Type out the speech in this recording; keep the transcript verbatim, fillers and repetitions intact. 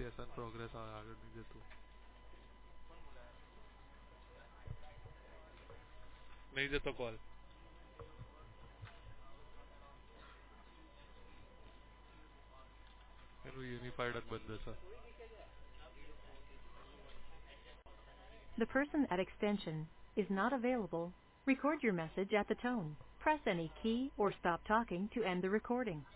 એસન progress આગળ નહીં જતું નહીં જતો કોલ એનું યુનિફાઈડ જ બંધ છે. The person at extension is not available. Record your message at the tone. Press any key or stop talking to end the recording.